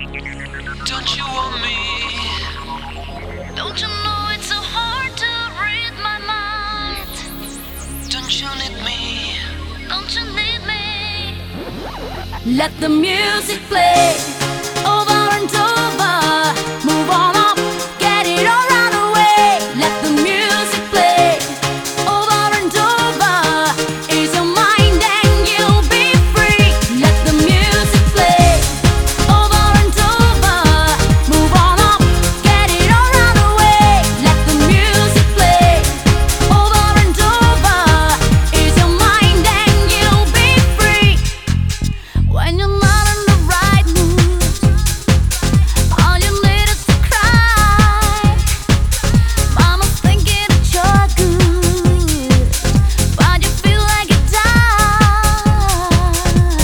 Don't you want me? Don't you know it's so hard to read my mind? Don't you need me? Don't you need me? Let the music play over and over. Move on up, get it or run away. Let the music play over and over. Ease your mind and you'll be free. Let the music play over and over. Move on up, get it or run away. Let the music play over and over. Ease your mind and you'll be free. When you're not in the right mood, all you need is to cry. Mama's thinking that you're good, but you feel like you die.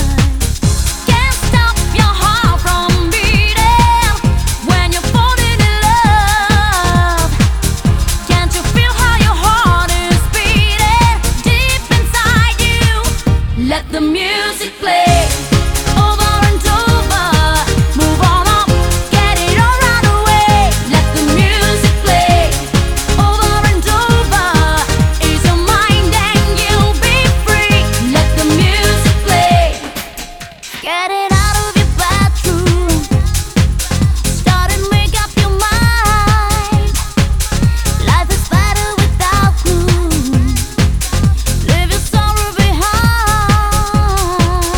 Can't stop your heart from beating when you're falling in love. Can't you feel how your heart is beating deep inside you? Let the music play over and over. Move on up, get it or run away. Let the music play over and over. Ease your mind and you'll be free. Let the music play. Get it out of your bathroom. Start and make up your mind. Life is better without gloom. Leave your sorrow behind.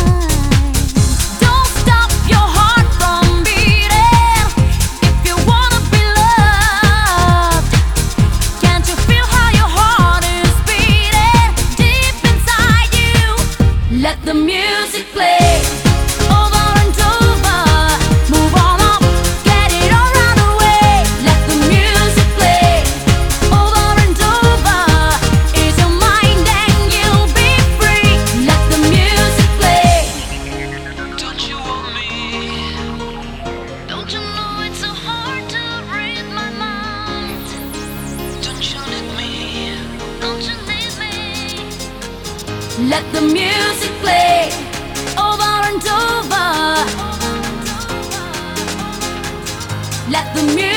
Don't stop your heart from beating if you wanna be loved. Can't you feel how your heart is beating deep inside you? Let the music play over and over. Move on up, get it or run away. Let the music play over and over. Ease your mind and you'll be free. Let the music play. Don't you want me? Don't you know it's so hard to read my mind? Don't you need me? Don't you need me? Let the music play over and over. Let the music